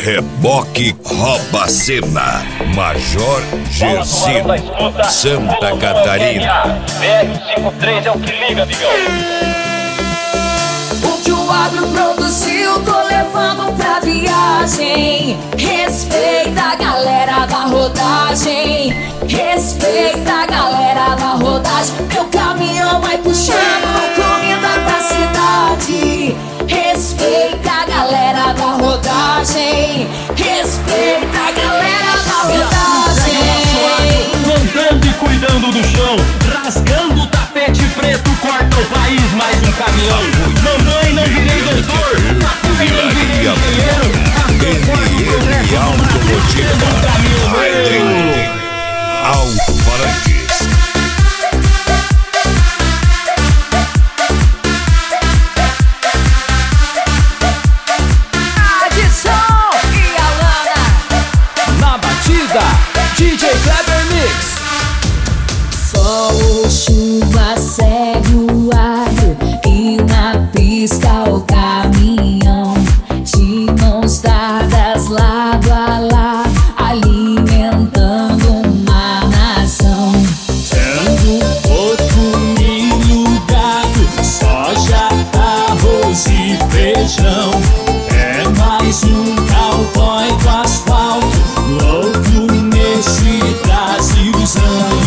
Reboque Rouba Cena, Major Gersino, Santa Catarina. BR-53 é o que liga, amigão. O que o agro produziu, tô levando pra viagem. Respeita a galera da rodagem. Respeita a galera da rodagem. Meu caminhão vai puxando comida pra cidade. Respeita a galera da rodagem. Respeita a galera da rodagem. Plantando e cuidando do chão, rasgando o tapete preto, corta o país, mais um caminhão. Mamãe, não virei doutor, papai, não virei engenheiro. NN Automotiva, Raiden Alto Parangues. DJ Kleber Mix. Sol, chuva, segue o agro e na pista o caminhão, de mãos dadas lado a lado, alimentando uma nação. Tendo porco, milho, gado, soja, arroz e feijão. É mais um cowboy do asfalto, louco nesse Brasilzão.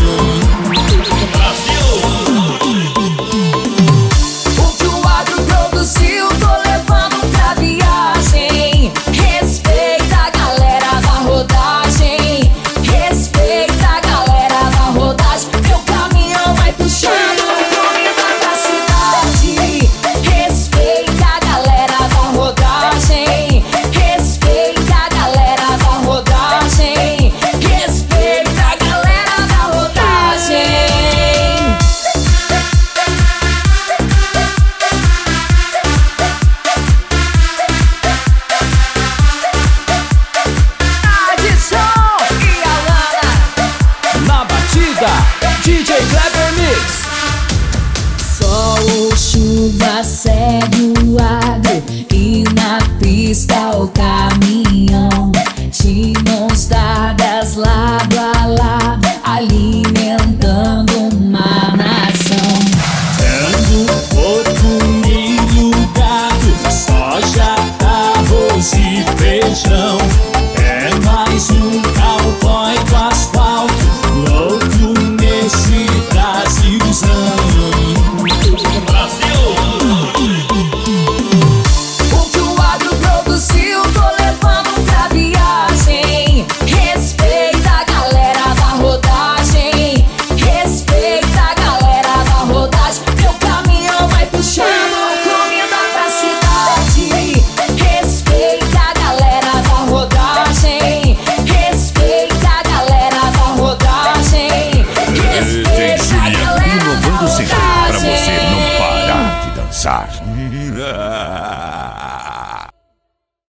O que o agro produziu, tô levando pra viagem. Respeita a galera da rodagem. Respeita a galera da rodagem. Meu caminhão vai puxando comida pra cidade. Respeita a galera da rodagem. Respeita a galera da rodagem. Respeita a galera da rodagem. Adson e Alana. Na batida, DJ Kleber Mix. Sol, chuva, segue o agro e na pista o caminhão.